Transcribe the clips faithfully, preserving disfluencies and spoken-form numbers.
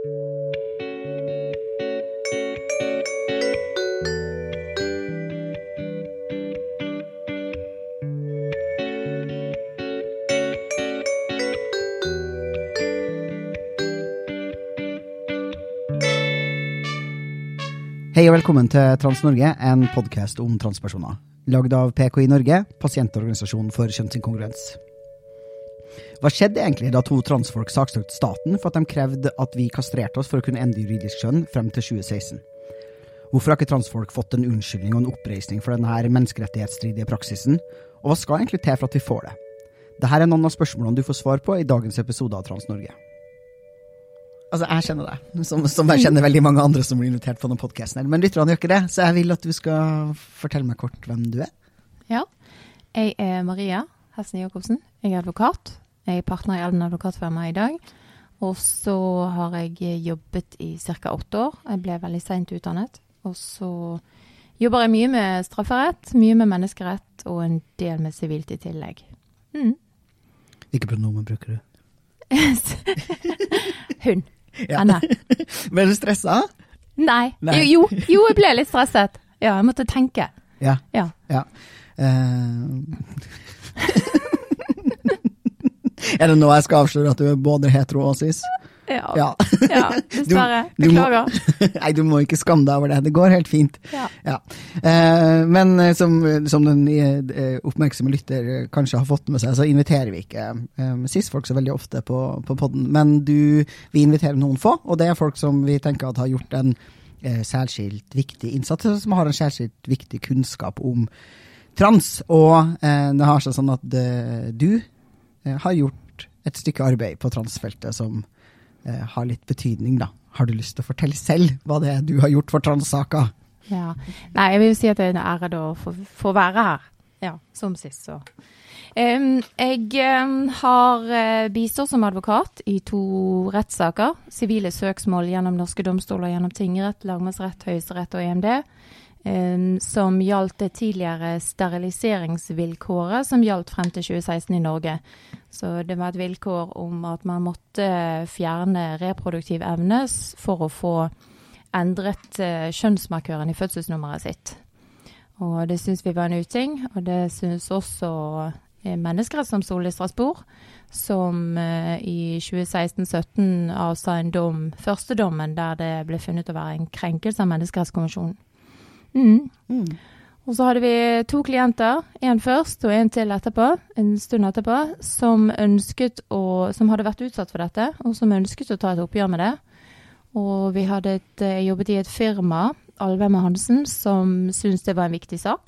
Hei og velkommen til Trans-Norge, en podcast om transpersoner. Lagd av P K I Norge, pasientorganisasjonen for kjønnsinkongruens. Hva skjedde egentlig da to transfolk saksøkte staten for at de krevde at vi kastrerte oss for å kunne endre juridisk kjønn frem til tjue seksten? Hvorfor har ikke transfolk fått en unnskyldning og en oppreisning for denne menneskerettighetsstridige praksisen? Og hva skal egentlig til for at vi får det? Dette er noen av spørsmålene du får svar på i dagens episode av Trans-Norge. Altså, jeg kjenner deg, som, som jeg kjenner veldig mange andre som blir invitert på denne podcasten. Men lytterne gjør ikke det, så jeg vil at du skal fortelle meg kort hvem du er. Ja, jeg er Maria Hessen Jakobsen. Jeg er advokat. Jeg er partner i Elden advokatfirma i dag. Og så har jeg jobbet i cirka åtte år. Jeg ble veldig sent utdannet. Og så jobber jeg mye med strafferett, mye med menneskerett, og en del med sivilt i tillegg. Mm. Hvilke pronomen bruker du? Hun. Ja. Ble du stresset? Nei. Nei. Jo, jo, jeg ble litt stresset. Ja, jeg måtte tenke. Ja. Ja. ja. Uh... er det nå jeg skal avsløre at du er både hetero og cis? Ja, ja. ja dessverre. Beklager. Nei, du må ikke skamme deg over det. Det går helt fint. Ja. Ja. Eh, men som, som den eh, oppmerksomme lytter kanskje har fått med seg, så inviterer vi ikke eh, cis-folk så veldig ofte på, på podden. Men du, vi inviterer noen få, og det er folk som vi tenker at har gjort en eh, særskilt viktig innsats, som har en særskilt viktig kunnskap om trans. Og eh, det har seg sånn at eh, du eh, har gjort et stykke arbeid på transfeltet som Uh, har litt betydning da. Har du lyst til å fortelle selv hva det er du har gjort for transsaker? Ja. Nei, jeg vil jo si at det er en ære da for, for å være her. Ja, som sist så. Um, jeg um, har uh, bistått som advokat i to rettssaker. Sivile søksmål gjennom norske domstoler, gjennom tingrett, lagmannsrett, høyesterett og E M D. Um, som gjaldt det tidligere steriliseringsvilkåret som gjaldt frem til tjue seksten i Norge. Så det var et vilkår om at man måtte fjerne reproduktiv evne for å få endret uh, kjønnsmarkøren i fødselsnummeret sitt. Og det synes vi var en uting, og det synes også uh, menneskerettsdomstolen i Strasbourg, som uh, i tjue seksten sytten avsa en dom, første dommen der det ble funnet å være en krenkelse av menneskerettskonvensjonen. Mm. Mm. Og så hadde vi to klienter, en først og en til etterpå, en stund etterpå, som ønsket å, som hadde vært utsatt for dette, og som ønsket å ta et oppgjør med det. Og vi hadde et, jobbet i et firma, Alvheim og Hansen, som syntes det var en viktig sak.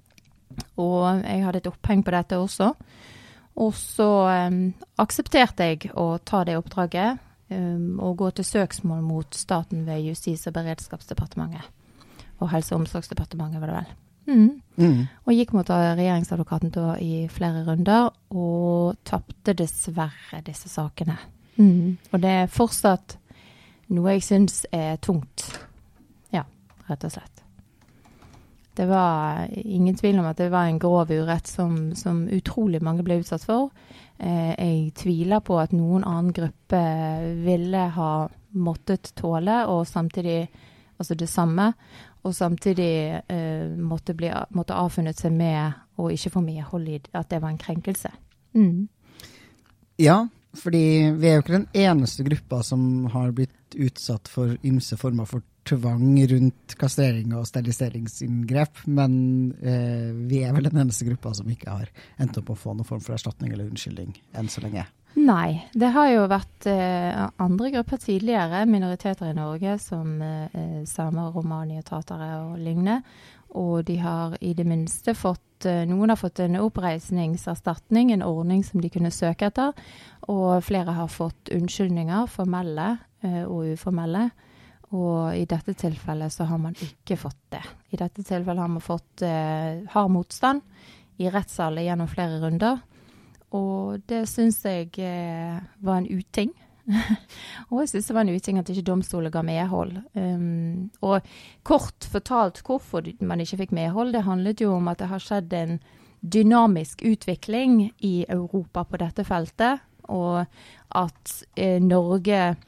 Og jeg hadde et oppheng på dette også. Og så um, aksepterte jeg å ta det oppdraget um, og gå til søksmål mot staten ved Justis- og beredskapsdepartementet. Og Helse- og omsorgsdepartementet var det vel. Mm. Mm. Og gikk mot regjeringsadvokaten da i flere runder, og tappte dessverre disse sakene. Mm. Og det er fortsatt noe jeg synes er tungt. Ja, rett og slett. Det var ingen tvil om at det var en grov urett som, som utrolig mange ble utsatt for. Eh, jeg tviler på at noen annen gruppe ville ha måttet tåle, og samtidig, altså det samme, og samtidig eh, måtte, bli, måtte avfunnet seg med å ikke få medhold i at det var en krenkelse. Mm. Ja, fordi vi er jo ikke den eneste gruppa som har blitt utsatt for ymse former for tvang rundt kastrering og steriliseringsinngrep, men eh, vi er vel den eneste gruppa som ikke har endt opp å få noen form for erstatning eller unnskyldning enn så lenge. Nei, det har jo vært eh, andre grupper tidligere, minoriteter i Norge, som eh, samer, romani, tatere og lignende, og de har i det minste fått, eh, noen har fått en oppreisningserstatning, en ordning som de kunne søke etter, og flere har fått unnskyldninger, formelle eh, og uformelle, og i dette tilfellet så har man ikke fått det. I dette tilfellet har man fått eh, hard motstand i rettssalet gjennom flere runder, og det synes jeg eh, var en uting. Og jeg synes det var en uting at ikke domstolen ga medhold. Um, og kort fortalt hvorfor man ikke fikk medhold, det handlet jo om at det har skjedd en dynamisk utvikling i Europa på dette feltet, og at eh, Norge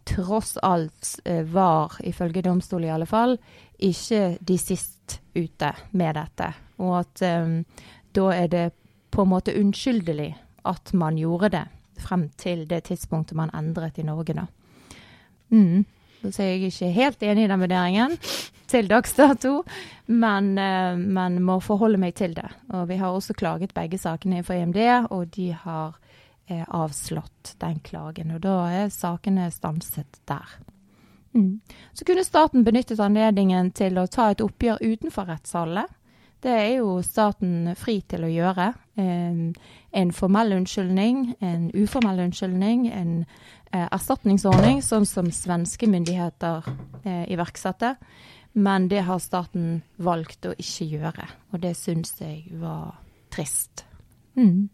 tross alt eh, var, ifølge domstolen i alle fall, ikke de sist ute med dette. Og at eh, da er det på en måte unnskyldelig at man gjorde det frem til det tidspunktet man endret i Norge da. Mm. Så er jeg ikke helt enig i den vurderingen til dags dato, men, eh, men må forholde meg til det. Og vi har også klaget begge sakene for E M D, og de har eh, avslått den klagen, og da er sakene stanset der. Mm. Så kunne staten benyttet anledningen til å ta et oppgjør utenfor rettssalene. Det er jo staten fri til å gjøre. En, en formell unnskyldning, en uformell unnskyldning, en eh, erstatningsordning, sånn som svenske myndigheter eh, iverksatte. Men det har staten valgt å ikke gjøre, og det synes jeg var trist. Mm.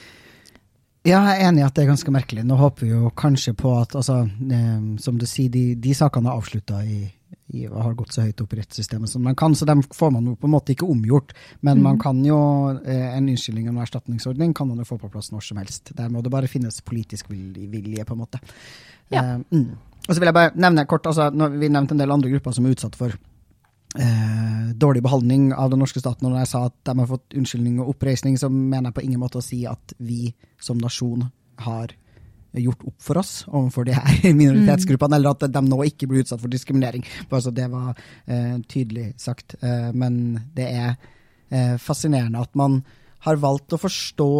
Ja, jeg er enig i at det er ganske merkelig. Nå håper vi jo kanskje på at, altså, eh, som du sier, de, de sakene er avsluttet i I, har gått så høyt opp i rettssystemet som man kan, så dem får man jo på en måte ikke omgjort, men mm. man kan jo, eh, en unnskyldning og en erstatningsordning kan man jo få på plass når som helst. Der må det bare finnes politisk vilje på en måte. Ja. Eh, mm. Og så vil jeg bare nevne kort, altså, når vi nevnte en del andre grupper som er utsatt for eh, dårlig behandling av den norske staten, og når jeg sa at de har fått unnskyldning og oppreisning, så mener jeg på ingen måte å si at vi som nasjon har gjort opp for oss overfor de her minoritetsgruppene, mm. eller at de nå ikke blir utsatt for diskriminering. Altså, det var eh, tydelig sagt. Eh, men det er eh, fascinerende at man har valgt å forstå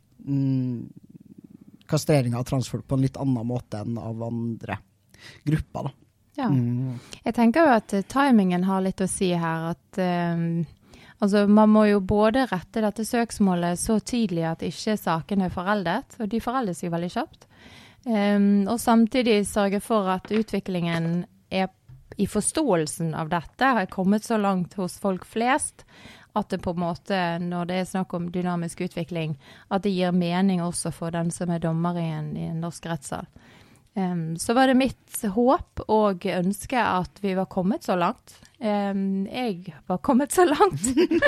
mm, kastrering av transfolk på en litt annen måte enn av andre grupper. Da. Ja. Mm. Jeg tenker jo at timingen har litt å si her, at um altså, man må jo både rette dette søksmålet så tidlig at ikke saken er foreldet, og de foreldes jo veldig kjapt. Um, og samtidig sørge for at utviklingen er i forståelsen av dette har kommet så langt hos folk flest, at det på en måte, når det er snakk om dynamisk utvikling, at det gir mening også for den som er dommer i en, i en norsk rettssal. Um, så var det mitt håp og ønske at vi var kommet så langt. Um, jeg var kommet så langt.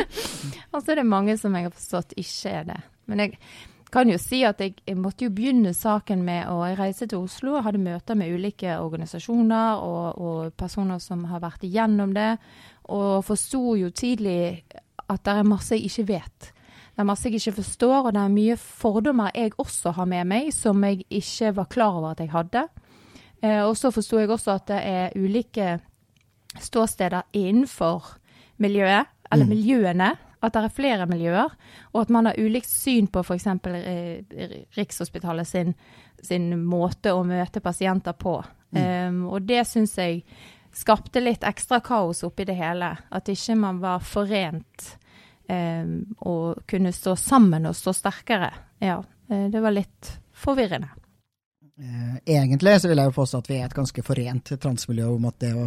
Og så er det mange som jeg har forstått ikke er det. Men jeg kan jo si at jeg, jeg måtte jo begynne saken med å reise til Oslo og hadde møter med ulike organisasjoner og, og personer som har vært igjennom det, og forstod jo tidlig at det er masse jeg ikke vet. Det er masse jeg ikke forstår, og det er mye fordommer jeg også har med meg, som jeg ikke var klar over at jeg hadde. Eh, og så forstod jeg også at det er ulike ståsteder innenfor miljøet, eller mm. miljøene, at det er flere miljøer, og at man har ulikt syn på for eksempel eh, Rikshospitalet sin, sin måte å møte pasienter på. Mm. Um, og det synes jeg skapte litt ekstra kaos oppi det hele, at ikke man var forent Um, og kunne stå sammen og stå sterkere. Ja, det var litt forvirrende. Eh, egentlig så vil jeg jo påstå at vi er et ganske forent transmiljø om at det å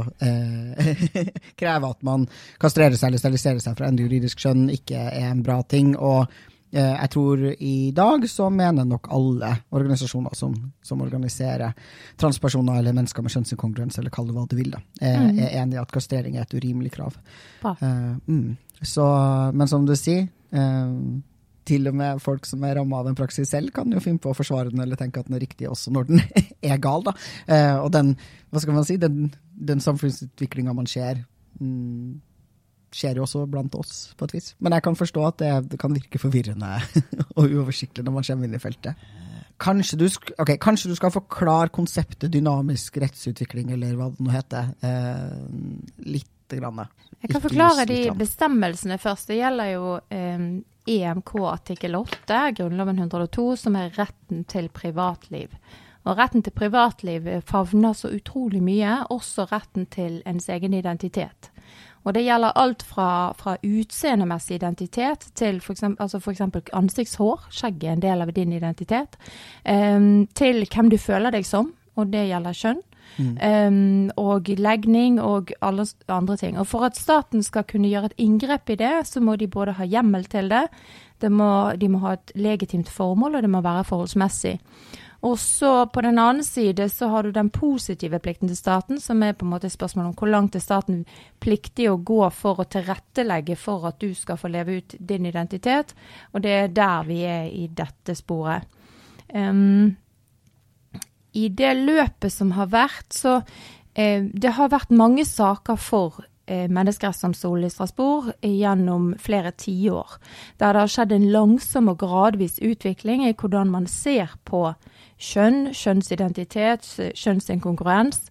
eh, kreve at man kastrerer seg eller steriliserer seg fra endre juridisk kjønn ikke er en bra ting, og eh, jeg tror i dag så mener nok alle organisasjoner som, som organiserer transpersoner eller mennesker med kjønnsinkongruens, eller kall det hva du vil da, eh, mm. er enig i at kastrering er et urimelig krav. Bra. Eh, mm. Så, men som du sier, eh, til og med folk som er rammet av en praksis selv kan jo finne på å forsvare den eller tenke at den er riktig også når den er gal da. Eh, og den, hva skal man si, den, den samfunnsutviklingen man ser, mm, skjer jo også blant oss på et vis. Men jeg kan forstå at det, det kan virke forvirrende og uoversiktlig når man kommer inn i feltet. Kanskje du, okay, kanskje du skal forklare konseptet dynamisk rettsutvikling, eller hva det nå heter, eh, litt grann. Jeg kan forklare de bestemmelsene først. Det gjelder jo eh, E M K artikkel åtte, Grunnloven ett hundre og to, som er retten til privatliv. Og retten til privatliv favner så utrolig mye, også retten til ens egen identitet. Og det gjelder alt fra, fra utseendemessig identitet til for eksempel, altså for eksempel ansiktshår, skjegg er en del av din identitet, eh, til hvem du føler deg som, og det gjelder kjønn. Mm. Um, og legning og alle andre ting. Og for at staten skal kunne gjøre et inngrep i det, så må de både ha hjemmel til det, det må, de må ha et legitimt formål, og det må være forholdsmessig. Og så på den andre side så har du den positive plikten til staten, som er på en måte spørsmål om hvor langt er staten pliktig å gå for å tilrettelegge for at du skal få leve ut din identitet, og det er der vi er i dette sporet. Um, i det løpet som har vært, så eh, det har vært mange saker for eh, menneskerettsdomstolen i Strasbourg gjennom flere tiår, der det har skjedd en langsom og gradvis utvikling i hvordan man ser på kjønn, kjønnsidentitet, kjønnsinkongruens,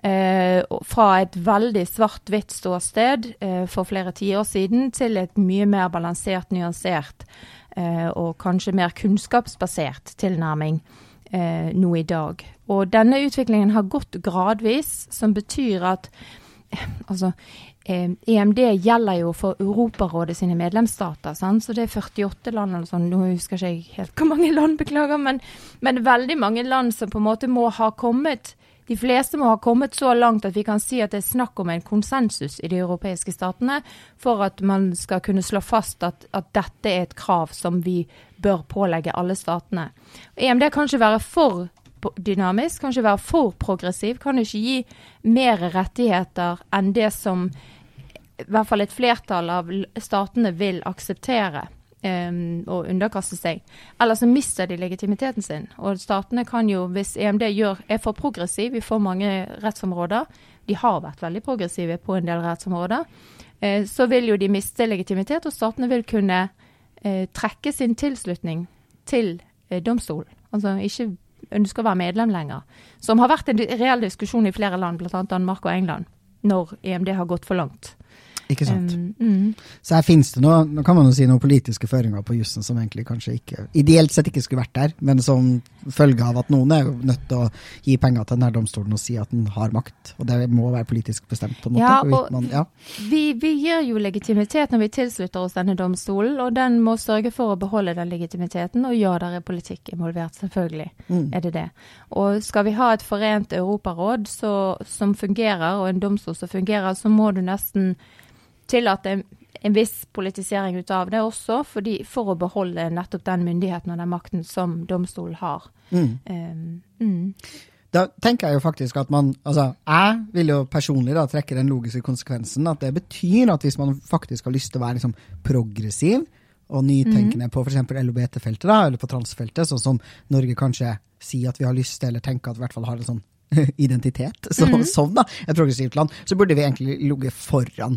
eh, fra et veldig svart-hvitt ståsted eh, for flere tiår siden til et mye mer balansert, nyansert eh, og kanskje mer kunnskapsbasert tilnærming eh, nå i dag. Og denne utviklingen har gått gradvis, som betyr at eh, altså, eh, E M D gjelder jo for Europarådet sine medlemsstater, sant? Så det er førtiåtte land eller sånn, nå husker ikke jeg helt hvor mange land, beklager, men, men veldig mange land som på en måte må ha kommet, de fleste må ha kommet så langt at vi kan si at det er snakk om en konsensus i de europeiske statene for at man skal kunne slå fast at, at dette er et krav som vi bør pålegge alle statene. E M D kan ikke være for dynamisk, kan ikke være for progressiv, kan ikke gi mer rettigheter enn det som i hvert fall et flertall av statene vil akseptere um, og underkaste seg. Eller så mister de legitimiteten sin. Og statene kan jo, hvis E M D gjør, er for progressiv i for mange rettsområder, de har vært veldig progressive på en del rettsområder, eh, så vil jo de miste legitimitet, og statene vil kunne eh, trekke sin tilslutning til eh, domstolen. Altså ikke ønsker å være medlem lenger, som har vært en reell diskusjon i flere land, blant annet Danmark og England, når E M D har gått for langt. Ikke sant. Um, mm. Så her finnes det noe, nå kan man jo si noen politiske føringer på jussen som egentlig kanskje ikke, ideelt sett ikke skulle vært der, men som følge av at noen er jo nødt til å gi penger til denne domstolen og si at den har makt, og det må være politisk bestemt på en måte. Ja, og og man, ja. vi, vi gir jo legitimitet når vi tilslutter oss denne domstolen, og den må sørge for å beholde den legitimiteten, og ja, der er politikk involvert, selvfølgelig mm. er det det. Og skal vi ha et forent Europaråd så, som fungerer, og en domstol som fungerer, så må du nesten tillate en, en viss politisering ut av det også, fordi, for å beholde nettopp den myndigheten og den makten som domstolen har. Mm. Um, mm. Da tenker jeg jo faktisk at man, altså jeg vil jo personlig da trekke den logiske konsekvensen, at det betyr at hvis man faktisk har lyst til å være liksom progressiv og nytenkende mm. på for eksempel L H B T-feltet da, eller på transfeltet, sånn som Norge kanskje sier at vi har lyst til, eller tenker at i hvert fall har en sånn identitet, så, mm. sånn da, et progressivt land, så burde vi egentlig ligge foran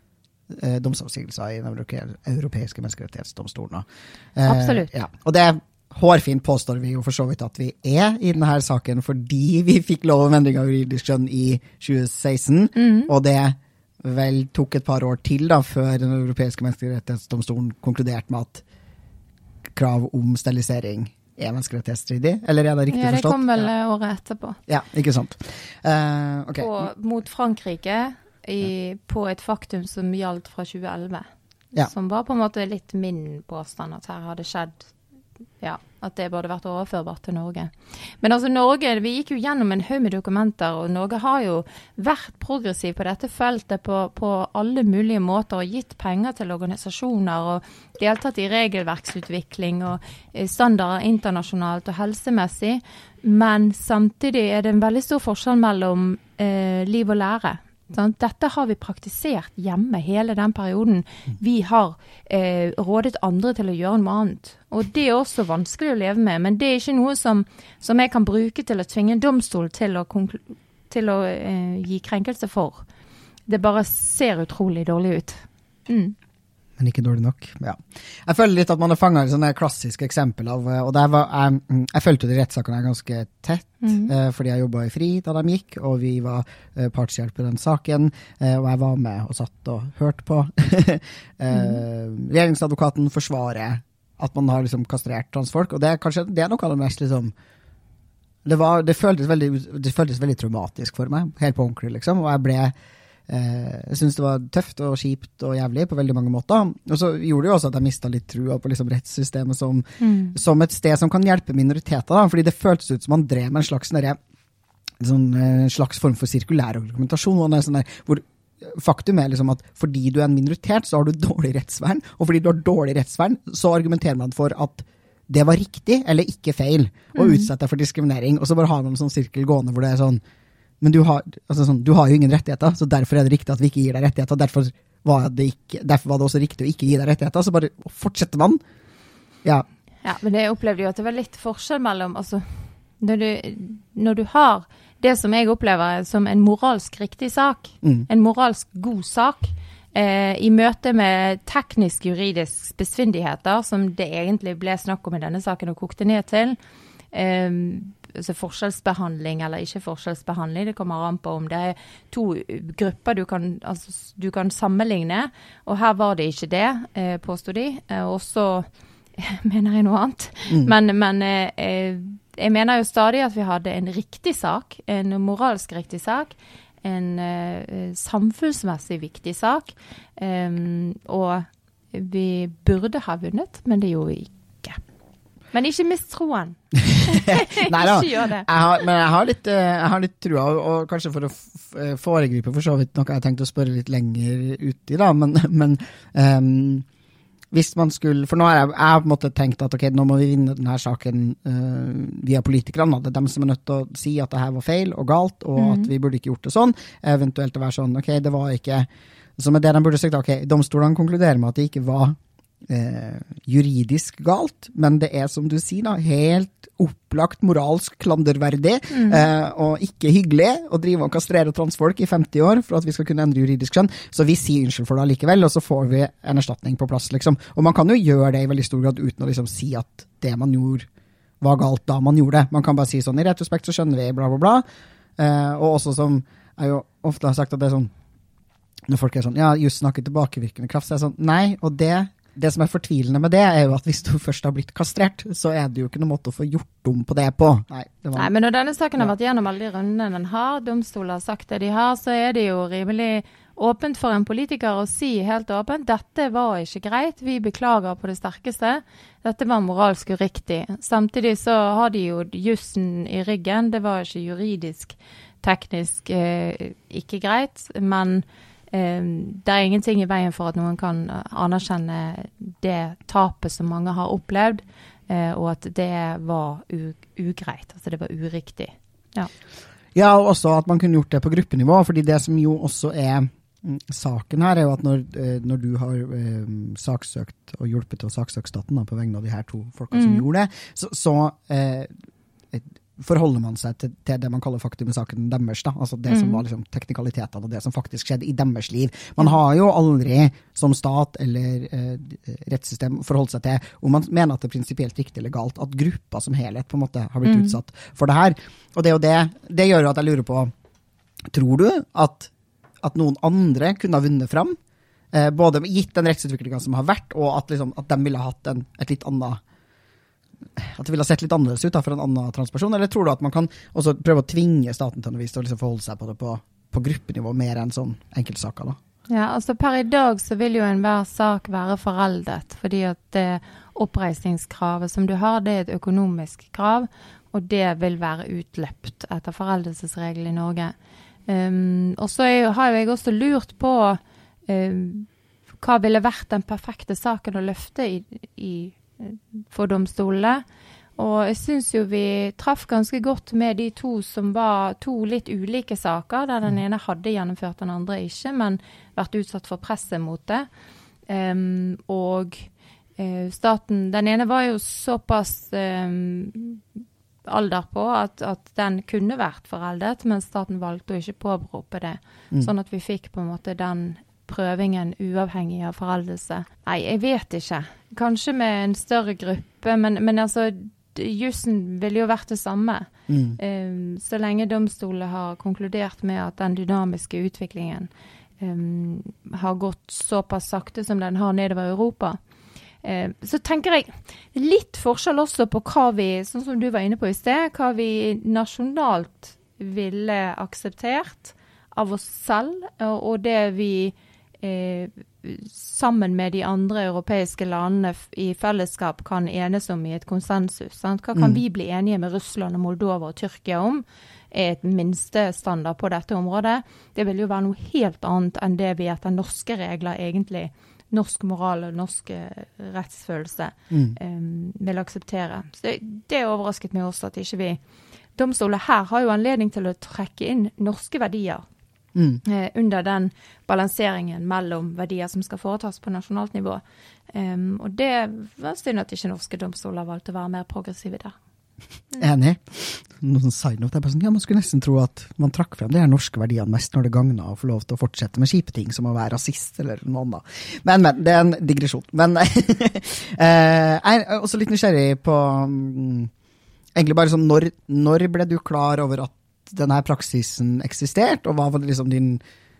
Eh, domstolssigelser i den europeiske menneskerettighetsdomstolen. Eh, Absolutt. Ja. Og det hårfint påstår vi jo for så vidt at vi er i denne saken fordi vi fikk lov om endring av juridisk skjønn i tjue seksten, mm. og det vel tok et par år til da, før den europeiske menneskerettighetsdomstolen konkluderte med at krav om sterilisering er menneskerettighetsstridig, eller er det riktig forstått? Ja, det kom vel ja. året etterpå. Ja, ikke sant. Uh, okay. Og mot Frankrike I, på et faktum som gjaldt fra tjue elleve, ja. Som var på en måte litt min påstand at her hadde skjedd, ja, at det burde vært overførbart til Norge. Men altså Norge, vi gikk jo gjennom en haug med dokumenter, og Norge har jo vært progressiv på dette feltet på, på alle mulige måter, og gitt penger til organisasjoner, og deltatt I regelverksutvikling, og standarder internasjonalt og helsemessig, men samtidig er det en veldig stor forskjell mellom eh, liv og lære. Dette har vi praktisert hjemme hele den perioden. Vi har eh, rådet andre til å gjøre noe annet. Og det er også vanskelig å leve med, men det er ikke noe som, som jeg kan bruke til å tvinge en domstol til å, til å eh, gi krenkelse for. Det bare ser utrolig dårlig ut. Mm. Men ikke dårlig nok. Ja. Jeg føler litt at man har fanget sånne klassiske eksempel av, og der var, jeg, jeg følte de rettssakene ganske tett, mm. eh, fordi jeg jobbet I FRI da de gikk, og vi var eh, partshjelp I den saken, eh, og jeg var med og satt og hørte på. eh, mm. Regjeringsadvokaten forsvarer at man har liksom kastrert transfolk, og det er kanskje det er noe av det mest liksom, det, var, det, føltes veldig, det føltes veldig traumatisk for meg, helt på ordentlig liksom, og jeg ble jeg synes det var tøft og kjipt og jævlig på veldig mange måter, og så gjorde det jo også at jeg mistet litt trua på liksom rettssystemet som, mm. som et sted som kan hjelpe minoriteter da, fordi det føltes ut som man drev med en slags, der, sånn, slags form for sirkulær argumentasjon, sånn der, hvor faktum er liksom at fordi du er en minoritet så har du dårlig rettsvern, og fordi du har dårlig rettsvern så argumenterer man for at det var riktig eller ikke feil å mm. utsette deg for diskriminering, og så bare har man en sånn sirkel gående hvor det er sånn men du har, altså sånn, du har jo ingen rettigheter, så derfor er det riktig at vi ikke gir deg rettigheter, derfor var det, ikke, derfor var det også riktig å ikke gi deg rettigheter, så bare fortsetter man. Ja. Ja, men jeg opplevde jo at det var litt forskjell mellom, altså, når du, når du har det som jeg opplever som en moralsk riktig sak, mm. en moralsk god sak, eh, i møte med teknisk-juridisk besvindigheter, som det egentlig ble snakk om i denne saken og kokte ned til, eh, altså forskjellsbehandling eller ikke forskjellsbehandling, det kommer an på om det er to grupper du kan, altså, du kan sammenligne, og her var det ikke det, eh, påstod de, eh, og så mener jeg noe annet, mm. men, men eh, jeg mener jo stadig at vi hadde en riktig sak, en moralsk riktig sak, en uh, samfunnsmessig viktig sak, um, og vi burde ha vunnet, men det gjorde vi ikke. Men ikke mist troen. Nei da, jeg har, men jeg har litt, jeg har litt trua, og kanskje for å foregripe for så vidt noe jeg tenkte å spørre litt lenger ut i da, men, men um, hvis man skulle, for nå har jeg, jeg har på en måte tenkt at ok, nå må vi vinne denne saken uh, via politikerne, det er dem som er nødt til å si at det her var feil og galt, og mm. at vi burde ikke gjort det sånn, eventuelt å være sånn, ok, det var ikke, så med det de burde sagt, ok, domstolene konkluderer med at det ikke var eh, juridisk galt, men det er som du sier da, helt opplagt moralsk klanderverdig, mm. eh, og ikke hyggelig å drive og kastrere transfolk i femti år for at vi skal kunne endre juridisk skjønn, så vi sier unnskyld for det likevel, og så får vi en erstatning på plass, liksom. Og man kan jo gjøre det i veldig stor grad uten å liksom si at det man gjorde var galt da man gjorde det. Man kan bare si sånn, i retrospekt så skjønner vi, bla bla bla, eh, og også som jeg jo ofte har sagt at det er sånn, når folk er sånn, ja, just snakker tilbakevirkende kraft, så er det sånn, nei, og det Det som er fortvilende med det er jo at hvis du først har blitt kastrert, så er det jo ikke noen måte å få gjort om på det på. Nei, det var... Nei men når denne saken har vært gjennom alle de rundene den har, domstoler har sagt det de har, så er det jo rimelig åpent for en politiker å si helt åpent, dette var ikke greit, vi beklager på det sterkeste, dette var moralsk uriktig. Samtidig så har de jo jussen i ryggen, det var ikke juridisk, teknisk eh, ikke greit, men det er ingenting i veien for at noen kan anerkjenne det tapet som mange har opplevd, og at det var ugreit, altså det var uriktig. Ja. Ja, og også at man kunne gjort det på gruppenivå, fordi det som jo også er saken her er jo at når, når du har eh, saksøkt og hjulpet til å saksøke staten da, på vegne av de her to folkene som mm. gjorde det, så, så eh, forholder man seg til, til det man kaller faktum i saken deres, da. Altså det mm. som var liksom teknikalitetene og det som faktisk skjedde i deres liv. Man har jo aldri som stat eller eh, rettssystem forholdt seg til om man mener at det er prinsipielt riktig eller galt at gruppa som helhet på en måte har blitt mm. utsatt for det her. Og det, og det, det gjør jo at jeg lurer på, tror du at, at noen andre kunne ha vunnet fram, eh, både gitt den rettsutviklingen som har vært, og at, liksom, at de ville ha hatt en, et litt annet at det ville ha sett litt annerledes ut da, for en annen transperson, eller tror du at man kan også prøve å tvinge staten til å vise til å liksom forholde seg på det på, på gruppenivå mer enn sånn enkeltsaker da? Ja, altså per i dag så vil jo enhver sak være foreldet, fordi at det oppreisningskravet som du har, det er et økonomisk krav, og det vil være utløpt etter foreldelsesregler i Norge. Um, og så er, har jeg også lurt på um, hva ville vært den perfekte saken å løfte i, i for domstolene, og jeg synes jo vi traff ganske godt med de to som var to litt ulike saker, der den ene hadde gjennomført, den andre ikke, men vært utsatt for presset mot det. Um, og uh, staten, den ene var jo såpass um, alder på at, at den kunne vært foreldet, men staten valgte å ikke påberope det, mm. sånn at vi fikk på en måte den prøvingen uavhengig av foreldelse. Nei, jeg vet ikke. Kanskje med en større gruppe, men, men altså, jussen ville jo vært det samme. Mm. Um, så lenge domstolen har konkludert med at den dynamiske utviklingen um, har gått såpass sakte som den har nedover Europa. Um, så tenker jeg litt forskjell også på hva vi, sånn som du var inne på i sted, hva vi nasjonalt ville akseptert av oss selv, og, og det vi Eh, sammen med de andre europeiske landene i fellesskap kan enes om i et konsensus. Sant? Hva kan mm. vi bli enige med Russland og Moldova og Tyrkia om er et minste standard på dette området? Det vil jo være noe helt annet enn det vi etter norske regler egentlig, norsk moral og norsk rettsfølelse mm. eh, vil akseptere. Så det, det overrasket meg også at ikke vi domstoler her har jo anledning til å trekke inn norske verdier Mm. Eh, under den balanseringen mellom verdier som skal foretas på nasjonalt nivå. Um, og det var synd at ikke norske domstoler valgte å være mer progressive der. Mm. Enig. noen sånn side note, bare sånn, ja, man skulle nesten tro at man trakk frem de her norske verdiene mest når det gagner å få lov til å fortsette med kjipe ting, som å være rasist eller noe annet. Men, men, det er en digresjon. Men eh, jeg er også litt nysgjerrig på, um, egentlig bare sånn, når, når ble du klar over at denne praksisen eksisterte, og hva var det liksom din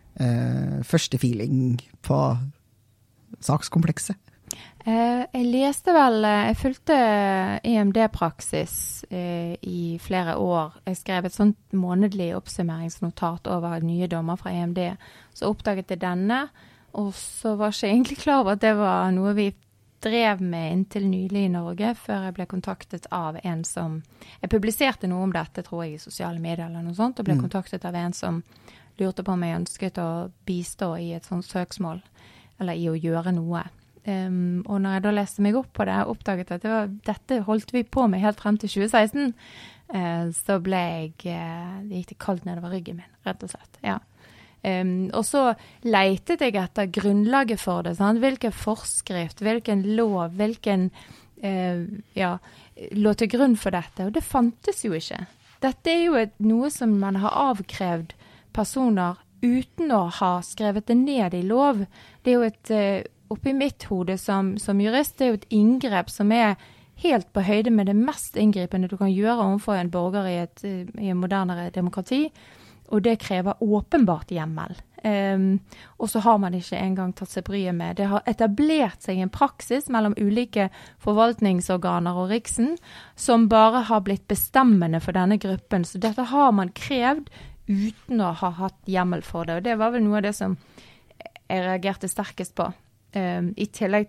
eh, første feeling på sakskomplekset? Eh, jeg leste vel, jeg fulgte E M D-praksis eh, i flere år. Jeg skrev et sånt månedlig oppsummeringsnotat over nye dommer fra E M D. Så oppdaget jeg denne, og så var jeg ikke egentlig klar over at det var noe vi drev med inntil nylig i Norge, før jeg ble kontaktet av en som, jeg publiserte noe om dette, tror jeg, i sosiale medier eller noe sånt, og ble mm. kontaktet av en som lurte på om jeg ønsket å bistå i et sånt søksmål, eller i å gjøre noe. Um, og når jeg da leste meg opp på det, oppdaget at det var, dette holdt vi på med helt frem til tjue seksten, uh, så ble jeg, uh, det gikk det kaldt nedover ryggen min, rett og slett, ja. Um, og så leitet jeg etter grunnlaget for det, sant? Hvilken forskrift, hvilken lov, hvilken uh, ja, lå til grunn for dette, og det fantes jo ikke. Dette er jo et, noe som man har avkrevd personer uten å ha skrevet det ned i lov. Det er jo et uh, oppi mitt hode som, som jurist, det er jo et inngrep som er helt på høyde med det mest inngripende du kan gjøre overfor en borger i et, i en modernere demokrati, og det krever åpenbart hjemmel. Um, og så har man ikke engang tatt seg bryet med. Det har etablert seg en praksis mellom ulike forvaltningsorganer og Riksen, som bare har blitt bestemmende for denne gruppen. Så dette har man krevd uten å ha hatt hjemmel for det. Og det var vel noe av det som jeg reagerte sterkest på. Um, I tillegg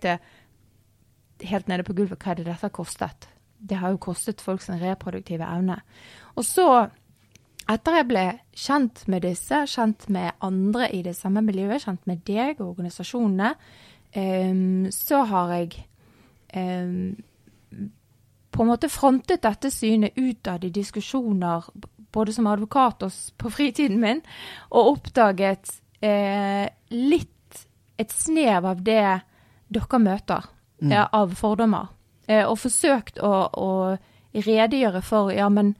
til helt nede på gulvet, hva er det dette har kostet? Det har jo kostet folk sin reproduktive evne. Og så, etter jeg ble kjent med disse, kjent med andre i det samme miljøet, kjent med deg og organisasjonene, um, så har jeg um, på en måte frontet dette synet ut av de diskusjoner, både som advokat og på fritiden min, og oppdaget uh, litt et snev av det dere møter, mm. ja, av fordommer, eh, og forsøkt å, å redegjøre for, ja, men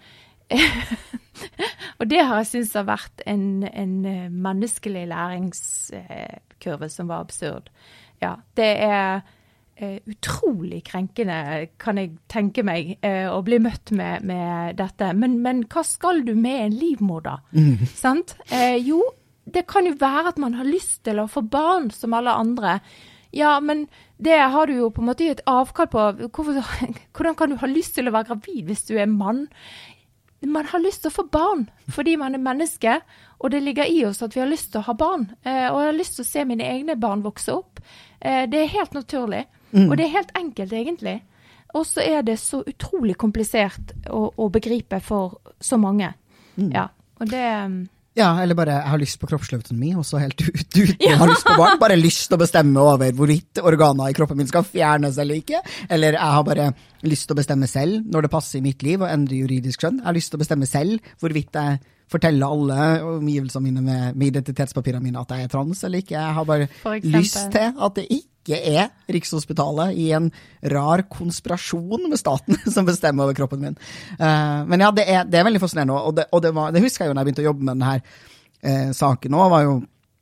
og det har jeg synes har vært en, en menneskelig læringskurve som var absurd. Ja, det er eh, utrolig krenkende, kan jeg tenke meg, eh, å bli møtt med, med dette. Men, men hva skal du med en livmor da? Mm. Sant? Eh, jo, det kan jo være at man har lyst til å få barn som alle andre. Ja, men det har du jo på en måte et avkall på. Hvorfor, hvordan kan du ha lyst til å være gravid hvis du er mann? Man har lyst til å få barn fordi man er menneske, og det ligger i oss at vi har lyst til å ha barn. Eh, og jeg har lyst til å se mine egne barn vokse opp. Eh, det er helt naturlig, mm. og det er helt enkelt egentlig. Og så er det så utrolig komplisert å, å begripe for så mange. Mm. Ja, og det... Ja, eller bare, jeg har lyst på kroppslig autonomi, og så helt ut, ut jeg har lyst på barn, bare lyst til å bestemme over hvorvidt organer i kroppen min skal fjernes eller ikke, eller jeg har bare lyst til å bestemme selv når det passer i mitt liv og endre juridisk skjønn. Jeg har lyst til å bestemme selv hvorvidt jeg forteller alle omgivelsene mine med, med identitetspapirene mine at jeg er trans eller ikke. Jeg har bare lyst til at det ikke er Rikshospitalet i en rar konspirasjon med staten som bestemmer over kroppen min. Uh, men ja, det er, det er veldig fascinerende, og, det, og det, var, det husker jeg jo når jeg begynte å jobbe med denne uh, saken nå, var jo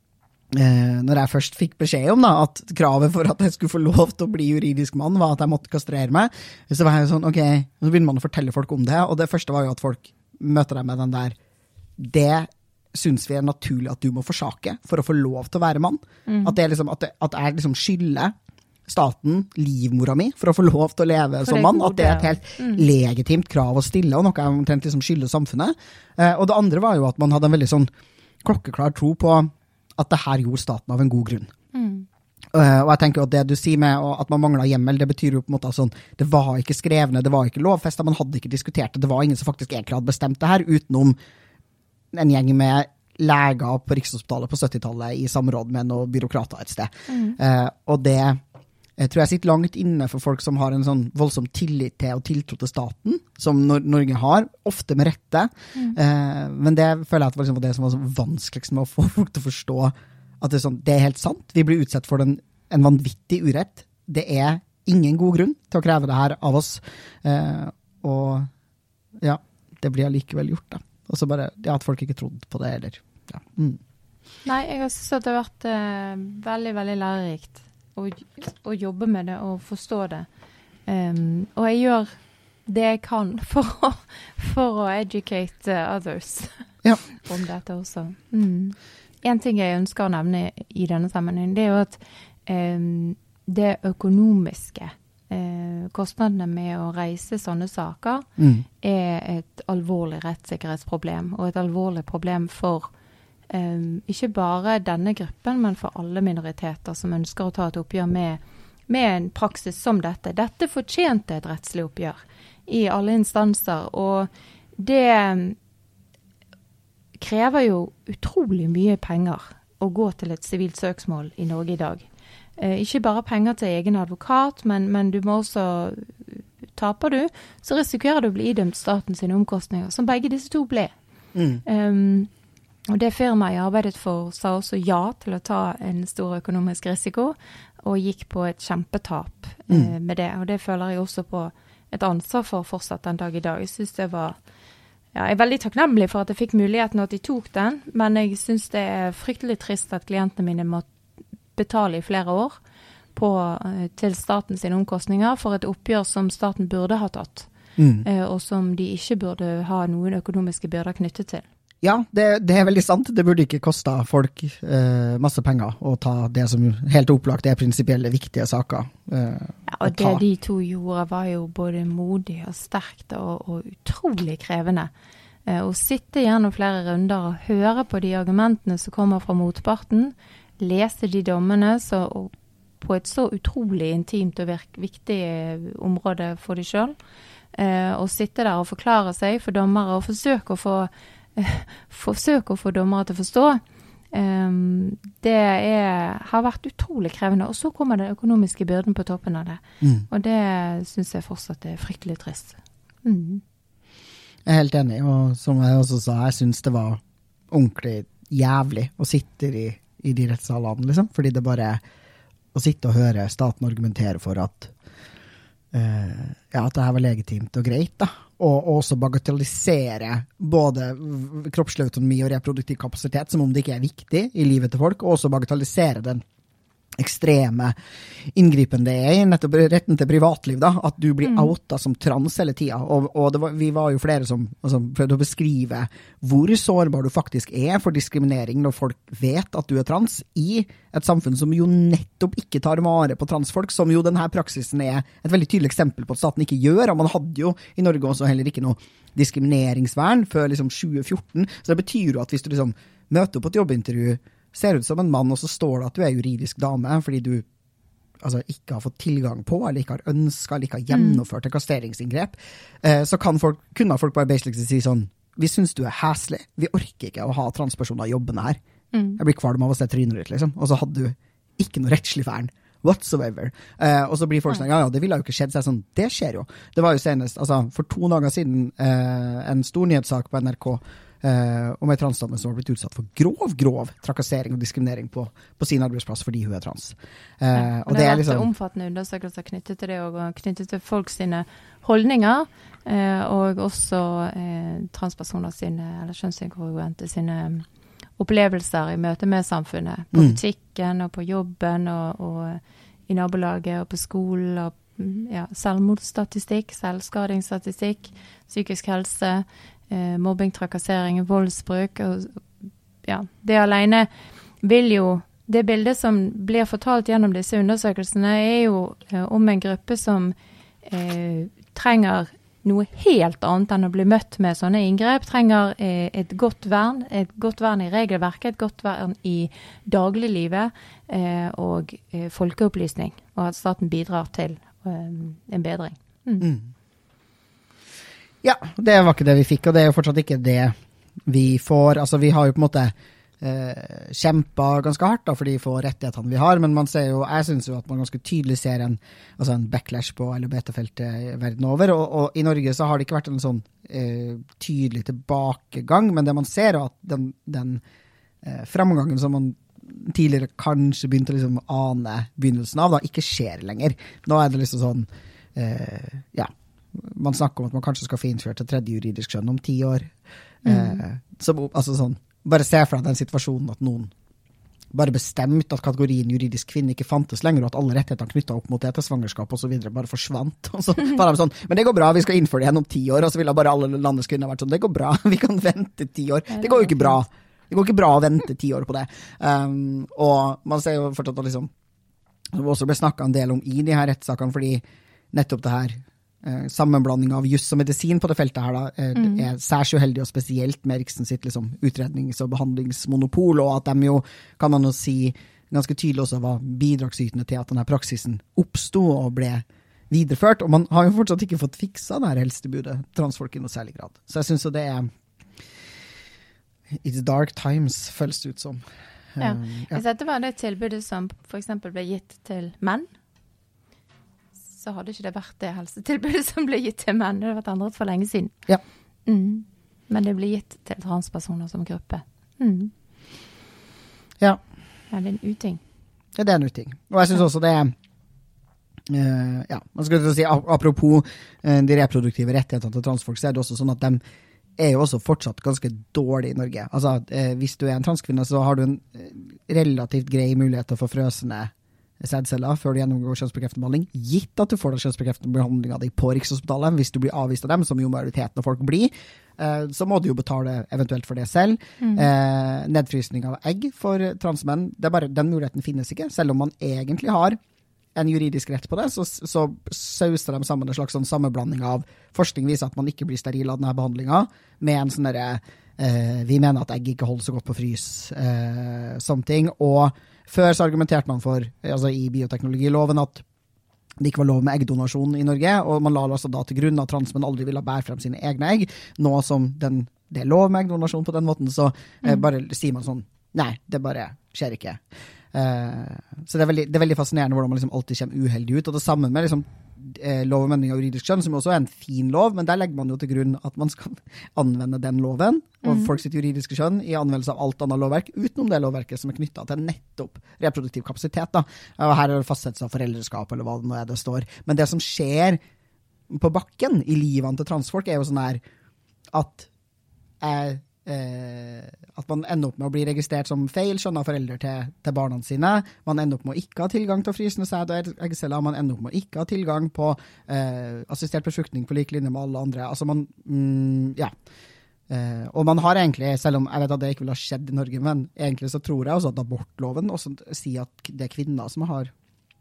uh, når jeg først fikk beskjed om da, at kravet for at jeg skulle få lov til å bli juridisk mann var at jeg måtte kastrere meg, så var jeg jo sånn, ok, så begynner man å fortelle folk om det, og det første var jo at folk møter deg med den der, det synes vi er naturlig at du må forsake for å få lov til å være mann. Mm. At det er liksom, at, det, at jeg liksom skylder staten livmora mi for å få lov til å leve for som mann. At det er et helt mm. legitimt krav å stille, og noe jeg omtrent liksom skylder samfunnet. Eh, og det andre var jo at man hadde en veldig sånn klokkeklar tro på at det her gjorde staten av en god grunn. Mm. Uh, og jeg tenker at det du sier med at man mangler hjemmel, det betyr jo på en måte sånn, det var ikke skrevne, det var ikke lovfestet, man hadde ikke diskutert det, det var ingen som faktisk egentlig hadde bestemt det her, utenom en gjeng med leger på Rikshospitalet på syttitallet i samråd med noen byråkrater et sted. Mm. Uh, og det jeg tror jeg sitter langt inne for folk som har en sånn voldsom tillit til og tiltro til staten, som Nor- Norge har, ofte med rette. Mm. Uh, men det føler jeg at var det som var så vanskeligst med å få folk til å forstå at det er, sånn, det er helt sant. Vi blir utsatt for den, en vanvittig urett. Det er ingen god grunn til å kreve det her av oss. Uh, og ja, det blir allikevel gjort da. Og så bare, ja, at folk ikke trodde på det, eller, ja. Mm. Nei, jeg har synes at det har vært eh, veldig, veldig lærerikt å, å jobbe med det og forstå det. Um, og jeg gjør det jeg kan for å, for å educate others ja. om dette også. Mm. En ting jeg ønsker å nevne i denne sammenhengen, det er jo at um, det økonomiske eh, kostnadene med å reise sånne saker mm. er et alvorlig rettssikkerhetsproblem, og et alvorlig problem for um, ikke bare denne gruppen, men for alle minoriteter som ønsker å ta et oppgjør med, med en praksis som dette. Dette fortjente et rettslig oppgjør i alle instanser, og det krever jo utrolig mye penger å gå til et sivilt søksmål i Norge i dag. Eh, ikke bare penger til egen advokat, men, men du må også, taper du, så risikerer du å bli idømt staten sine omkostninger, som begge disse to ble. Mm. Um, og det firmaet jeg arbeidet for sa også ja til å ta en stor økonomisk risiko, og gikk på et kjempetap mm. eh, med det. Og det føler jeg også på et ansvar for fortsatt den dag i dag. Jeg synes det var, ja, jeg er veldig takknemlig for at jeg fikk muligheten og at de tok den, men jeg synes det er fryktelig trist at klientene mine må betale i flere år på, til staten sine omkostninger for et oppgjør som staten burde ha tatt, mm. eh, og som de ikke burde ha noen økonomiske byrder knyttet til. Ja, det, det er veldig sant. Det burde ikke koste folk eh, masse penger å ta det som helt opplagt er prinsipielle viktige saker. Eh, ja, og det de to gjorde var jo både modig og sterkt og, og utrolig krevende. Eh, å sitte gjennom flere runder og høre på de argumentene som kommer fra motparten, lese de dommene så, på et så utrolig intimt og virk, viktig område for de selv, eh, og sitte der og forklare seg for dommere og forsøke å få forsøke å få dommere til å forstå. Um, det er, har vært utrolig krevende, og så kommer den økonomiske byrden på toppen av det. Mm. Og det synes jeg fortsatt er fryktelig trist. Mm. Jeg er helt enig, og som jeg også sa, jeg synes det var ordentlig jævlig å sitte i, i de rettssalene, liksom, fordi det bare å sitte og høre staten argumentere for at uh, ja, at det her var legitimt og greit da, og også bagatellisere både kroppslig autonomi og reproduktiv kapasitet som om det ikke er viktig i livet til folk, og også bagatellisere den ekstreme inngripen det er i nettopp retten til privatliv da, at du blir mm. outa som trans hele tiden, og, og det var, vi var jo flere som altså, prøvde å beskrive hvor sårbar du faktisk er for diskriminering når folk vet at du er trans i et samfunn som jo nettopp ikke tar vare på transfolk, som jo denne praksisen er et veldig tydelig eksempel på at staten ikke gjør, og man hadde jo i Norge også heller ikke noe diskrimineringsvern før liksom tjue fjorten, så det betyr jo at hvis du liksom møter opp på et jobbintervju, ser ut som en mann, og så står det at du er juridisk dame, fordi du altså, ikke har fått tilgang på, eller ikke har ønsket, eller ikke har gjennomført et kasteringsinngrep, eh, så kan folk, kunne folk bare basically si sånn, vi synes du er hæslig, vi orker ikke å ha transpersoner jobbende her. Mm. Jeg blir kvalm av å se trynet ditt, liksom. Og så hadde du ikke noe rettslig vern whatsoever. Eh, og så blir folk sånn, ja, ja, det ville jo ikke skjedd seg sånn, det skjer jo. Det var jo senest, altså, for to dager siden, eh, en stor nyhetssak på N R K, Uh, om en transdame som har blitt utsatt for grov, grov trakassering og diskriminering på, på sin arbeidsplass fordi hun er trans. Uh, ja, og det, det er er liksom omfattende undersøkelser knyttet til det, og knyttet til folk sine holdninger, uh, og også uh, transpersoner sine, eller kjønnsinkongruente sine opplevelser i møte med samfunnet, på butikken og på jobben, og, og i nabolaget og på skolen, og ja, selvmordsstatistikk, selvskadingsstatistikk, psykisk helse, Eh, mobbing, trakassering, voldsbruk, og ja, det alene vil jo, det bildet som blir fortalt gjennom disse undersøkelsene er jo eh, om en gruppe som eh, trenger noe helt annet enn å bli møtt med sånne inngrep, trenger eh, et godt vern, et godt vern i regelverket, et godt vern i dagliglivet, eh, og eh, folkeopplysning, og at staten bidrar til eh, en bedring. Mm. Mm. Ja, det var ikke det vi fikk, og det er jo fortsatt ikke det vi får. Altså, vi har jo på en måte eh, kjempet ganske hardt da, for de få rettighetene vi har, men man ser jo, jeg synes jo at man ganske tydelig ser en, altså en backlash på L G B T-feltet verden over, og, og i Norge så har det ikke vært en sånn eh, tydelig tilbakegang, men det man ser er at den, den eh, fremgangen som man tidligere kanskje begynte å liksom ane begynnelsen av, da ikke skjer lenger. Nå er det liksom sånn, eh, ja, man snakker om at man kanskje skal få innført et tredje juridisk kjønn om ti år. Mm. Eh, så, altså sånn, bare se for deg den situasjonen at noen bare bestemt at kategorien juridisk kvinne ikke fantes lenger, og at alle rettigheter knyttet opp mot det til svangerskap og så videre bare forsvant. Og så var de sånn, men det går bra, vi skal innføre det igjen om ti år, og så ville bare alle landets kvinner vært sånn, det går bra, vi kan vente ti år. Det går jo ikke bra. Det går ikke bra å vente ti år på det. Um, og man ser jo fortsatt at liksom, det også ble snakket en del om i de her rettssakene, fordi nettopp det her eh, sammenblanding av juss og medisin på det feltet her da, eh, mm. er særs uheldig og spesielt med Riksen sitt liksom, utrednings- og behandlingsmonopol, og at de jo, kan man jo si, ganske tydelig også var bidragsytende til at denne praksisen oppstod og ble videreført, og man har jo fortsatt ikke fått fiksa det her helsetilbudet, transfolk i noe særlig grad. Så jeg synes jo det er It's dark times, føles det ut som. Ja. Um, ja. Hvis dette var det tilbudet som for eksempel ble gitt til menn, så hadde ikke det vært det helsetilbudet som ble gitt til menn. Det hadde vært endret for lenge siden. Ja. Mm. Men det ble gitt til transpersoner som gruppe. Mm. Ja. Ja, det er en uting. Ja, det er en uting. Og jeg synes også det er, uh, ja, man skal si, apropos uh, de reproduktive rettighetene til transfolk, så er det også sånn at de er jo også fortsatt ganske dårlig i Norge. Altså, eh, hvis du er en transkvinne, så har du en relativt grei mulighet til å få frøsende sædceller før du gjennomgår kjønnsbekreftende behandling, gitt at du får den kjønnsbekreftende behandlingen av deg på Rikshospitalet. Hvis du blir avvist av dem, som jo majoriteten av folk blir, eh, så må du jo betale eventuelt for det selv. Mm. Eh, nedfrysning av egg for transmenn, det er bare, den muligheten finnes ikke, selv om man egentlig har en juridisk rett på det, så, så sauser de sammen en slags sånn sammenblanding av forskning viser at man ikke blir steril av denne behandlingen, med en sånn derre, eh, vi mener at egg ikke holder så godt på frys, eh, sånne ting, og før så argumenterte man for, altså i bioteknologiloven, at det ikke var lov med eggdonasjon i Norge, og man la altså da til grunn at transmenn aldri ville bære frem sine egne egg. Nå som den, det er lov med eggdonasjon på den måten, så eh, bare sier man sånn, nei, det bare skjer ikke. Uh, så det er, veldig, det er veldig fascinerende hvordan man liksom alltid kommer uheldig ut, og det samme med liksom, eh, lov om endring av juridisk kjønn, som også er en fin lov, men der legger man jo til grunn at man skal anvende den loven, og mm. folk sitt juridiske kjønn, i anvendelse av alt annet lovverk, utenom det lovverket som er knyttet til nettopp reproduktiv kapasitet. Da. Og her er det fastsettelse av foreldreskap, eller hva det nå er det står. Men det som skjer på bakken i livene til transfolk, er jo sånn her at jeg Eh, at man ender opp med å bli registrert som feil skjønn av foreldre til, til barna sine, man ender opp med å ikke ha tilgang til frysende sæd og eggceller, man ender opp med å ikke ha tilgang på eh, assistert befruktning på lik linje med alle andre, altså man mm, ja, eh, og man har egentlig, selv om jeg vet at det ikke vil ha skjedd i Norge, men egentlig så tror jeg også at abortloven også sier at det er kvinner som har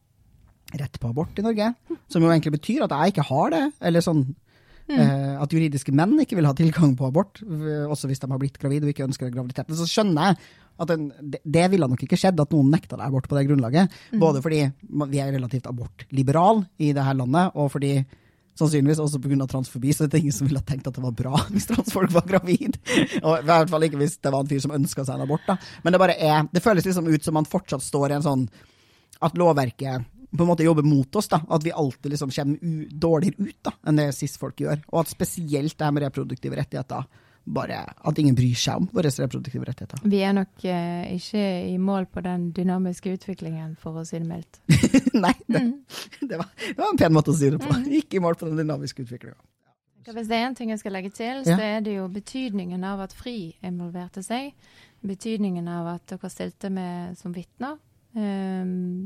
rett på abort i Norge, som jo egentlig betyr at jeg ikke har det, eller sånn Mm. Uh, at juridiske menn ikke vil ha tilgang på abort, også hvis de har blitt gravid og ikke ønsker graviditeten, så skjønner jeg at den, det, det ville nok ikke skjedd at noen nekter deg abort på det grunnlaget, mm. både fordi vi er relativt abortliberal i det her landet, og fordi sannsynligvis også på grunn av transfobi, så er det ingen som ville ha tenkt at det var bra hvis transfolk var gravid, og i hvert fall ikke hvis det var en fyr som ønsket seg en abort da. Men det bare er, det føles liksom ut som man fortsatt står i en sånn, at lovverket på en måte jobber mot oss da, at vi alltid liksom kommer u- dårligere ut da, enn det cis-folk gjør, og at spesielt det her med reproduktive rettigheter, bare at ingen bryr seg om våre reproduktive rettigheter. Vi er nok eh, ikke i mål på den dynamiske utviklingen, for å si det meldt. Nei, det, mm. det, var, det var en pen måte å si det på. Mm. Ikke i mål på den dynamiske utviklingen. Hvis det er en ting jeg skal legge til, så er det jo betydningen av at FRI involverte seg, betydningen av at dere stilte med som vittner, um,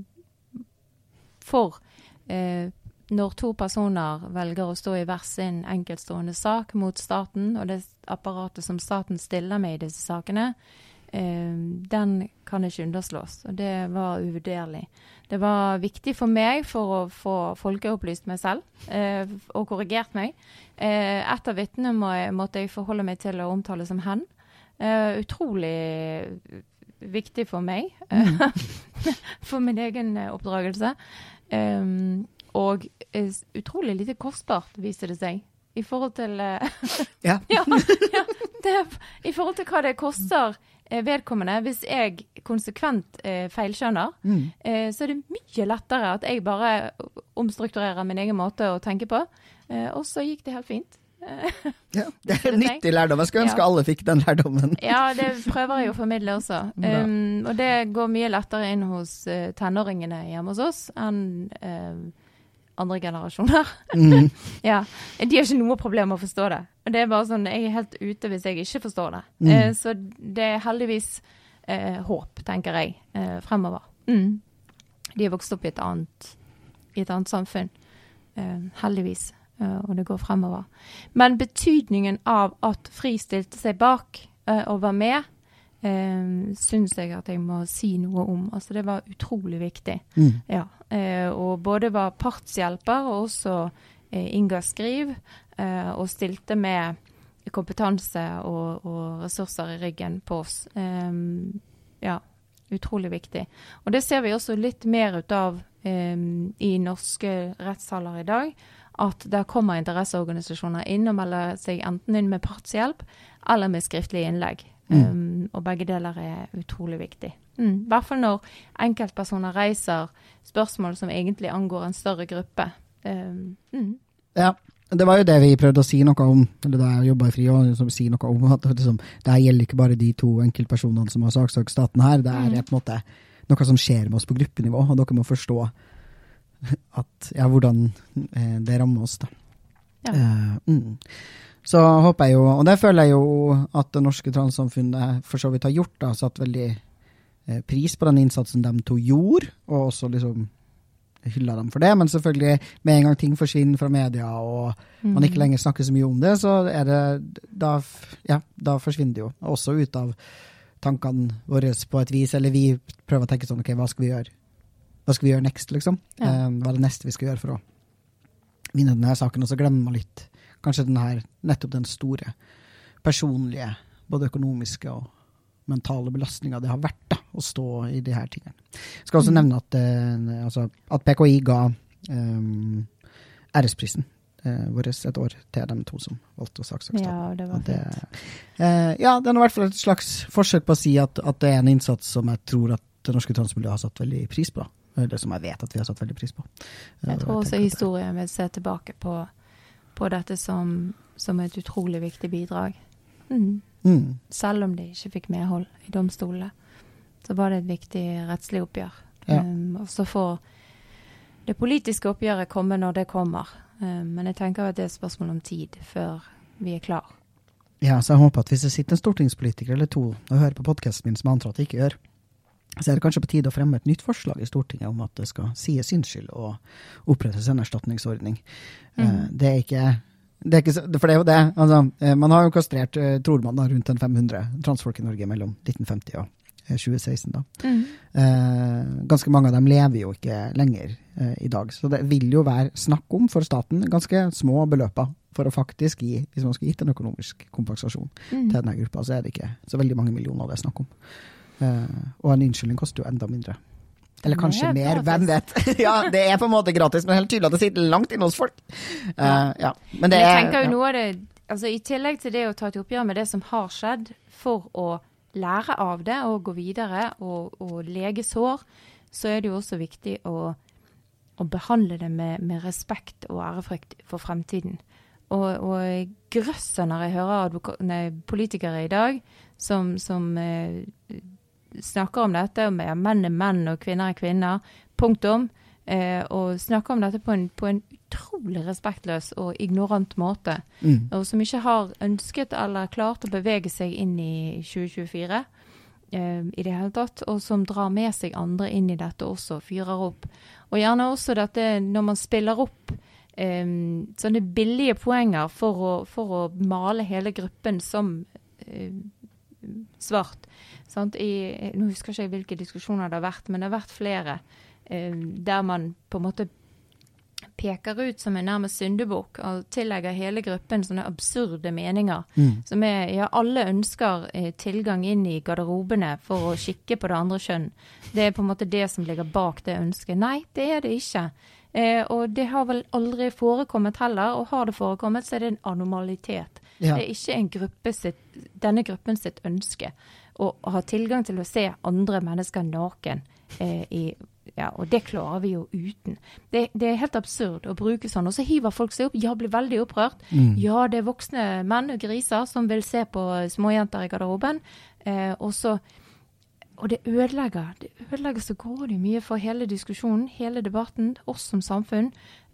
for eh, når to personer velger å stå i hver sin enkeltstående sak mot staten, og det apparatet som staten stiller med i disse sakene, eh, den kan ikke underslås. Og det var uvurderlig. Det var viktig for meg for å få folkeopplyst meg selv, eh, og korrigert meg. Eh, et av vittnene må jeg, måtte jeg forholde meg til å omtale som hen. Eh, utrolig viktig for meg, mm. for min egen oppdragelse. Um, og uh, utrolig lite kostbart, viser det seg, i forhold til uh, ja. ja, ja det, i forhold til hva det koster uh, vedkommende. Hvis jeg konsekvent uh, feilskjønner, mm. uh, så er det mye lettere at jeg bare omstrukturerer min egen måte å tenke på, uh, og så gikk det helt fint. Ja, det er en nyttig lærdom. Jeg skulle ønske ja. alle fikk den lærdommen. Ja, det prøver jeg å formidle også. Um, og det går mye lettere inn hos uh, tenåringene hjemme hos oss enn uh, andre generasjoner. Mm. Ja, de har ikke noe problem med å forstå det. Det er bare sånn, jeg er helt ute hvis jeg ikke forstår det. Mm. Eh, så det er heldigvis eh, håp, tenker jeg, eh, fremover. Mm. De har vokst opp i et annet, i et annet samfunn, eh, heldigvis, eh, og det går fremover. Men betydningen av at Fri stilte seg bak eh, og var med, eh, synes jeg at jeg må si noe om. Altså det var utrolig viktig. Mm. Ja, eh, og både var partshjelper og også eh, Inga Skriv, eh, og stilte med kompetanse og, og ressurser i ryggen på oss. Eh, ja, utrolig viktig. Og det ser vi også litt mer ut av eh, i norske rettssaler i dag, at der kommer interesseorganisasjoner inn og melder seg enten inn med partshjelp eller med skriftlige innlegg. Mm. Um, og begge deler er utrolig viktig. Mm. I hvert fall når enkeltpersoner reiser spørsmål som egentlig angår en større gruppe. Um, mm. Ja, det var jo det vi prøvde å si noe om, eller da jeg jobbet i Fri, og som si noe om, at liksom, det her gjelder ikke bare de to enkeltpersonene som har saksøkt staten her, det er på en måte noe som skjer med oss på gruppenivå, og dere må forstå at, ja, hvordan eh, det rammer oss da. Ja. Uh, mm. Så håper jeg jo, og det føler jeg jo at det norske transsamfunnet for så vidt har gjort da, satt veldig eh, pris på den innsatsen de to gjorde, og også liksom hylla dem for det, men selvfølgelig med en gang ting forsvinner fra media, og mm. man ikke lenger snakker så mye om det, så er det, da, ja, da forsvinner det jo. Også ut av tankene våre på et vis, eller vi prøver å tenke sånn, ok, hva skal vi gjøre? Hva skal vi gjøre next, liksom? Ja. Um, hva er det neste vi skal gjøre for å vinne denne saken, og så glemmer man litt kanskje den her, nettopp den store personlige, både økonomiske og mentale belastninger det har vært da, å stå i de her tingene. Jeg skal også mm. nevne at, eh, altså, at P K I ga um, æresprisen eh, vår et år til de to som valgte å saksøke staten. Ja, det var fint. Eh, ja, det er i hvert fall et slags forsøk på å si at, at det er en innsats som jeg tror at det norske transmiljøet har satt veldig pris på. Det som jeg vet at vi har satt veldig pris på. Jeg tror også jeg historien vil se tilbake på, på dette som, som et utrolig viktig bidrag. Mm. Mm. Selv om de ikke fikk medhold i domstolene, så var det et viktig rettslig oppgjør. Ja. Um, og så får det politiske oppgjøret komme når det kommer. Um, men jeg tenker at det er et spørsmål om tid før vi er klar. Ja, så jeg håper at hvis det sitter en stortingspolitiker eller to og hører på podcasten min som jeg antar at det ikke gjør, så er det kanskje på tide å fremme et nytt forslag i Stortinget om at det skal sies synskyld og opprettes en erstatningsordning. Mm. Uh, det er ikke... Det er ikke så, for det er jo det, altså, man har jo kastrert, tror man da, rundt en fem hundre transfolk i Norge mellom nitten femti og tjue seksten da. Mm. Eh, ganske mange av dem lever jo ikke lenger eh, i dag, så det vil jo være snakk om for staten ganske små beløper for å faktisk gi, hvis man skal gitt en økonomisk kompensasjon mm. til denne gruppa, så er det ikke så veldig mange millioner det er snakk om. Eh, og en unnskyldning koster jo enda mindre. Eller kanskje mer, hvem vet. Ja, det er på en måte gratis, men helt tydelig at det sitter langt inne hos folk. Uh, ja. Men det men jeg er, tenker jo ja. noe av det, altså i tillegg til det å ta et oppgjør med det som har skjedd, for å lære av det og gå videre og, og lege sår, så er det jo også viktig å, å behandle det med, med respekt og ærefrykt for fremtiden. Og, og grøsser når jeg hører advoka- nei, politikere i dag som, som eh, snakker om dette, om ja, menn er menn og kvinner er kvinner, punktum, eh, og snakker om dette på en, på en utrolig respektløs og ignorant måte, mm. og som ikke har ønsket eller klart å bevege seg inn i tjue tjuefire eh, i det hele tatt, og som drar med seg andre inn i dette også, fyrer opp. Og gjerne også dette når man spiller opp eh, sånne billige poenger for å, for å male hele gruppen som eh, svart. Sant? I, nå husker jeg ikke hvilke diskusjoner det har vært, men det har vært flere eh, der man på en måte peker ut som en nærmest syndebukk og tillegger hele gruppen sånne absurde meninger. Mm. Som er, ja, alle ønsker eh, tilgang inn i garderobene for å kikke på det andre kjønn. Det er på en måte det som ligger bak det ønsket. Nei, det er det ikke. Eh, og det har vel aldri forekommet heller, og har det forekommet, så er det en anomalitet. Ja. Det er ikke en gruppe sitt, denne gruppen sitt ønske å ha tilgang til å se andre mennesker naken eh, i, ja, og det klarer vi jo uten. Det, det er helt absurd å bruke sånn, og så hiver folk seg opp, ja, blir veldig opprørt. Mm. Ja, det er voksne menn og griser som vil se på småjenter i garderoben, eh, og så og det ødelegger, det ødelegger så grådig mye for hele diskusjonen, hele debatten, oss som samfunn,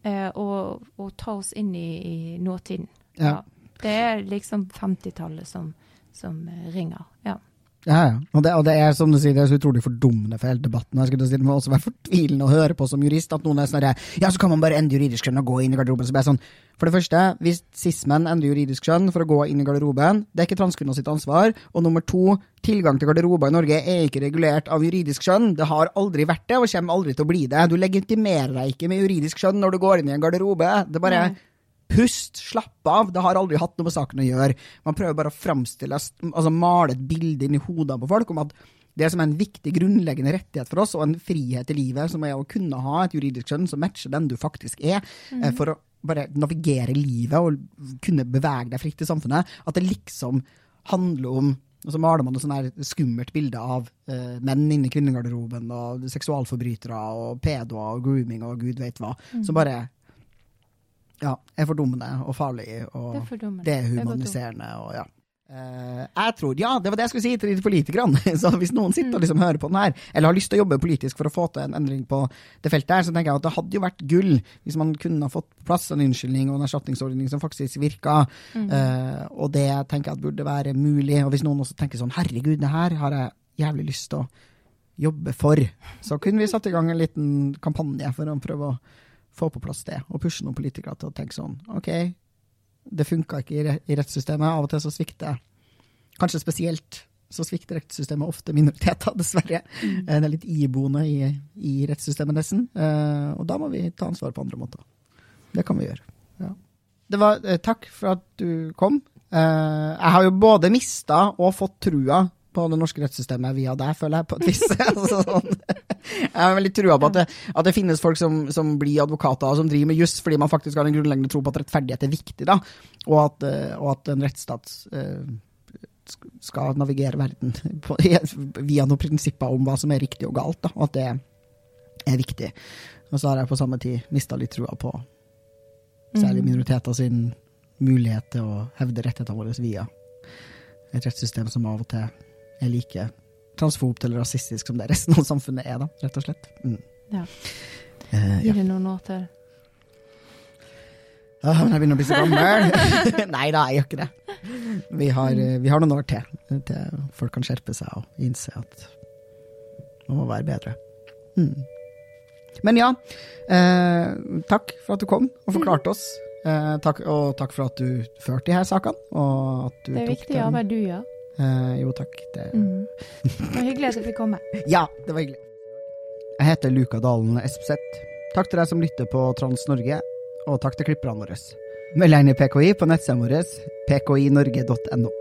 eh, og, og ta oss inn i, i nåtiden. Ja. Ja. Det er liksom femtitallet som, som ringer, ja. Ja, ja. Og det, og det er, som du sier, det er så utrolig fordummende for hele debatten. Jeg skulle si, det må også være fortvilende å høre på som jurist, at noen er sånn, ja, så kan man bare endre juridisk skjønn og gå inn i garderoben. Så bare sånn, for det første, hvis cis-menn endrer juridisk skjønn for å gå inn i garderoben, det er ikke transkvinner sitt ansvar. Og nummer to, tilgang til garderober i Norge er ikke regulert av juridisk skjønn. Det har aldri vært det, og kommer aldri til å bli det. Du legitimerer deg ikke med juridisk skjønn når du går inn i en garderobe. Det bare... Mm. Pust, slapp av, det har aldri hatt noe med saken å gjøre. Man prøver bare å fremstille, altså male et bilde inn i hodet på folk om at det som er en viktig grunnleggende rettighet for oss, og en frihet i livet, som er å kunne ha et juridisk skjønn som matcher den du faktisk er, mm. for å bare navigere livet og kunne bevege deg fritt i samfunnet, at det liksom handler om, og så maler man et sånn her skummelt bilde av uh, menn inne i kvinnegarderoben, og seksualforbrytere, og pedoer, og grooming, og gud vet hva, mm. som bare... Ja, er fordummende og farlig, og det er humaniserende, og ja. Uh, jeg tror, ja, det var det jeg skulle si til de politikerne, så hvis noen sitter og liksom hører på den her, eller har lyst til å jobbe politisk for å få til en endring på det feltet her, så tenker jeg at det hadde jo vært gull hvis man kunne ha fått på plass en unnskyldning og en erstatningsordning som faktisk virker, mm. uh, og det tenker jeg at burde være mulig, og hvis noen også tenker sånn, herregud, det her har jeg jævlig lyst til å jobbe for, så kunne vi satt i gang en liten kampanje for å prøve å få på plass det, og pushe noen politikere til å tenke sånn, ok, det funker ikke i, re i rettssystemet, av og til så svikter, kanskje spesielt, så svikter rettssystemet ofte minoriteter, dessverre. Mm. Det er litt iboende i, i rettssystemet nesten, uh, og da må vi ta ansvar på andre måter. Det kan vi gjøre. Ja. Det var, uh, takk for at du kom. Uh, jeg har jo både mistet og fått trua på det norske rettssystemet via deg, føler jeg, på et vis. altså, sånn. Jeg har veldig trua på at det, at det finnes folk som, som blir advokater og som driver med just fordi man faktisk har en grunnleggende tro på at rettferdighet er viktig, da, og at, og at en rettsstat uh, skal navigere verden på, via noen prinsipper om hva som er riktig og galt, da, og at det er viktig. Og så har jeg på samme tid mistet litt trua på særlig minoriteter sin mulighet til å hevde rettighetene våre via et rettssystem som av og til er like transfobt eller rasistisk som det resten av samfunnet er, da, rett og slett. Mm. Ja. Uh, Gir det noen år til? Ja, men jeg begynner å bli så gammel. Nei da, jeg gjør ikke det. Vi har, vi har noen år til, til folk kan skjerpe seg og innse at man må være bedre. Mm. Men ja, eh, takk for at du kom og forklarte oss. Eh, takk, og takk for at du førte de her sakene. Og at du det er tok viktig arbeid du gjør. Eh, jo, takk. Det... Mm. Det var hyggelig at du fikk komme. Ja, det var hyggelig. Jeg heter Luka Dalen Espeseth. Takk til deg som lytter på Trans Norge, og takk til klipperne våre. Meld deg inn i P K I på nettsiden vår, p k i norge punktum no.